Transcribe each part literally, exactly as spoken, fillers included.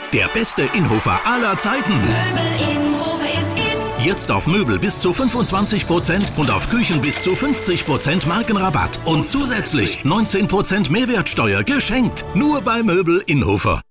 Der beste Inhofer aller Zeiten. Möbel Innhofer ist in. Jetzt auf Möbel bis zu fünfundzwanzig Prozent und auf Küchen bis zu fünfzig Prozent Markenrabatt. Und zusätzlich neunzehn Prozent Mehrwertsteuer geschenkt. Nur bei Möbel Innhofer.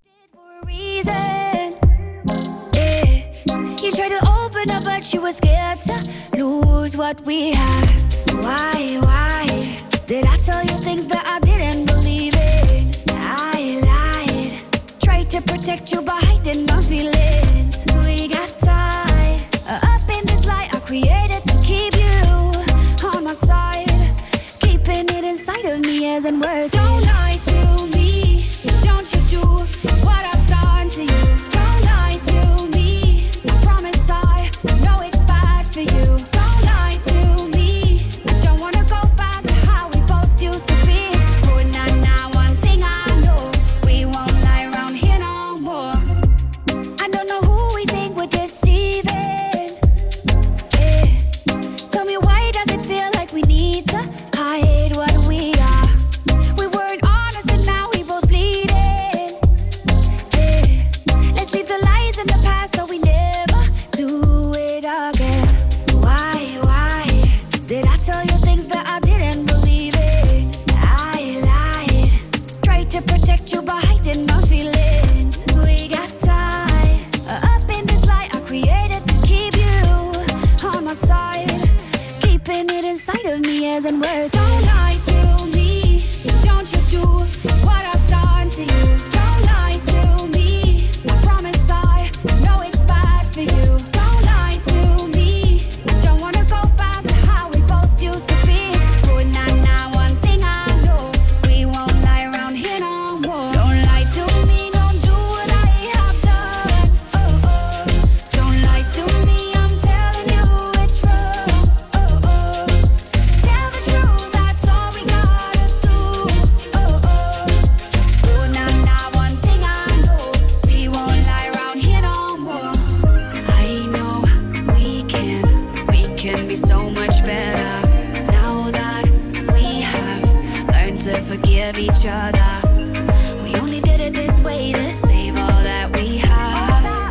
She was scared to lose what we had. Why, why did I tell you things that I didn't believe in? I lied, tried to protect you by hiding my feelings. We got tied up in this lie I created to keep you on my side. Keeping it inside of me isn't worth it. Don't lie to me, don't you do what I've done to you. Don't lie to me, I promise I know it's bad for you. Don't lie to me, I don't wanna go back to how we both used to be. Oh, nah, nah, one thing I know, we won't lie around here no more. I don't know who we think we're deceiving. Yeah. Tell me, why does it feel like we need to hide what we are? We weren't honest and now we both bleeding. Yeah. Let's leave the lies in the past so we never do it again. Why, why did I tell you things that I didn't believe in? I lied, tried to protect you by hiding my feelings. We got tied up in this lie I created to keep you on my side. Keeping it inside of me isn't worth. Don't lie to me, don't you do what I've done to you. Don't lie to me, I promise I know it's bad for you. Don't lie to me, I don't wanna go back to how we both used to be. Oh, nah, nah, one thing I know, we won't lie around here no more. Don't lie to me, don't do what I have done. Oh, oh. Don't lie to me, I'm telling you it's wrong. Oh, oh. Tell the truth, that's all we gotta do. Oh, oh. Oh, nah, nah, one thing I know, we won't lie around here no more. I know we can, we can be so much better now that we have learned to forgive each other. We only did it this way to save all that we have.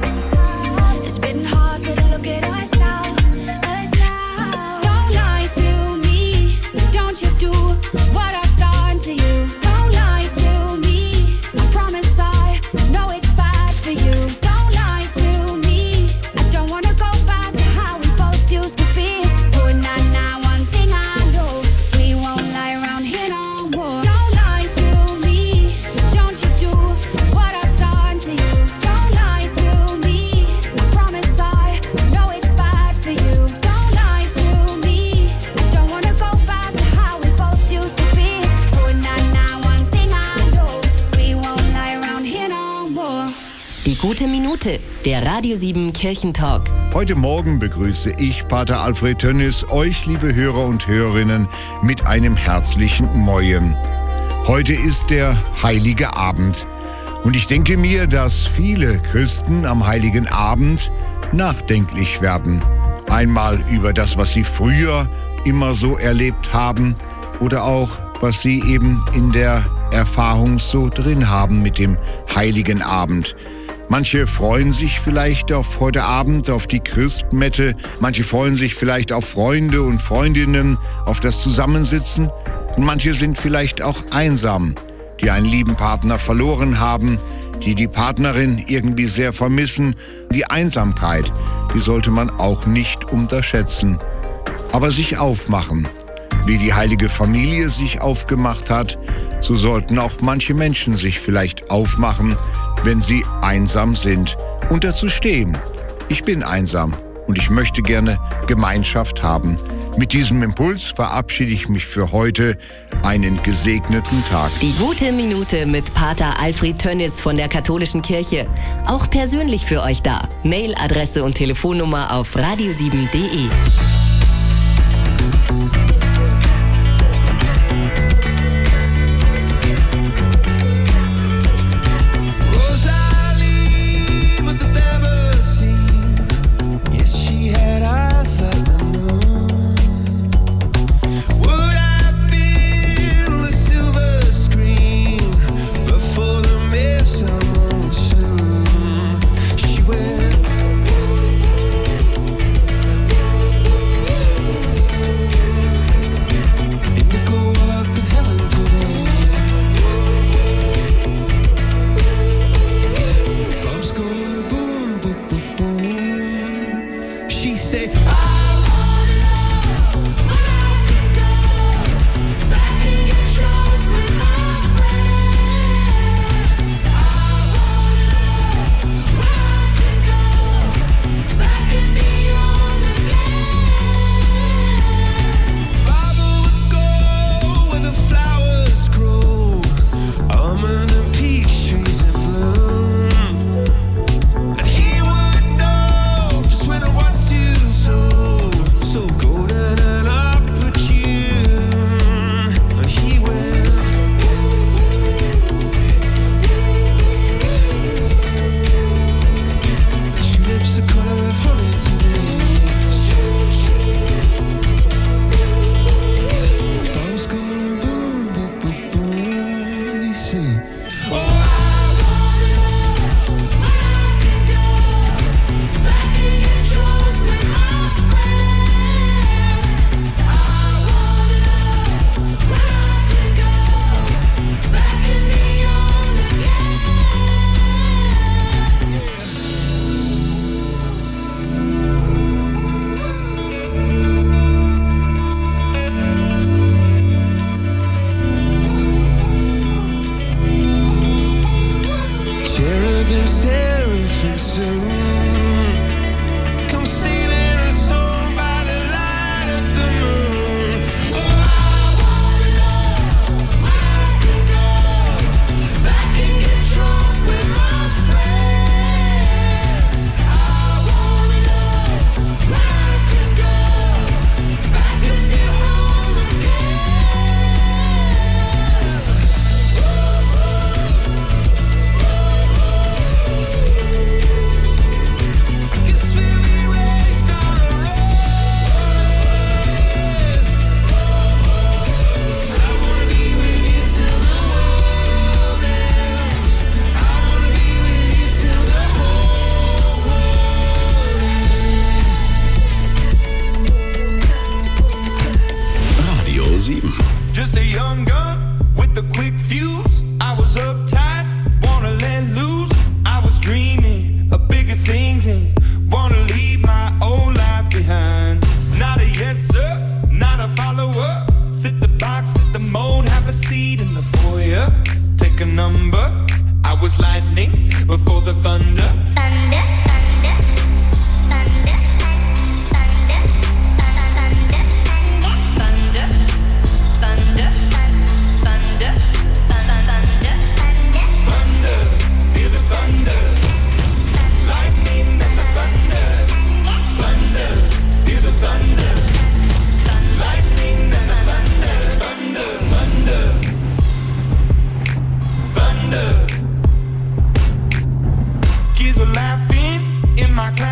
It's been hard, but look at us now, us now. Don't lie to me, don't you do what I've done to you. Don't lie to me, I promise I know it's bad for you. Don't lie to me, I don't wanna go back to how we both used to be. Oh, nah, nah, one thing I know, we won't lie around here no more. Don't lie to me, don't you do what I've done to you. Don't lie to me, I promise I know it's bad for you. Don't lie to me, I don't wanna go back to how we both used to be. Oh, nah, nah, one thing I know, we won't lie around here no more. Die gute Minute, der Radio sieben Kirchentalk. Heute Morgen begrüße ich, Pater Alfred Tönnis, euch, liebe Hörer und Hörerinnen, mit einem herzlichen Mojem. Heute ist der Heilige Abend. Und ich denke mir, dass viele Christen am Heiligen Abend nachdenklich werden. Einmal über das, was sie früher immer so erlebt haben, oder auch, was sie eben in der Erfahrung so drin haben mit dem Heiligen Abend. Manche freuen sich vielleicht auf heute Abend, auf die Christmette. Manche freuen sich vielleicht auf Freunde und Freundinnen, auf das Zusammensitzen. Und manche sind vielleicht auch einsam, die einen lieben Partner verloren haben, die die Partnerin irgendwie sehr vermissen. Die Einsamkeit, die sollte man auch nicht unterschätzen. Aber sich aufmachen. Wie die heilige Familie sich aufgemacht hat, so sollten auch manche Menschen sich vielleicht aufmachen, wenn sie einsam sind, und dazu stehen. Ich bin einsam und ich möchte gerne Gemeinschaft haben. Mit diesem Impuls verabschiede ich mich für heute. Einen gesegneten Tag. Die gute Minute mit Pater Alfred Tönnis von der Katholischen Kirche. Auch persönlich für euch da. Mailadresse und Telefonnummer auf radio sieben punkt de. Before the mess I'm on soon.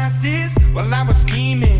glasses while I was scheming.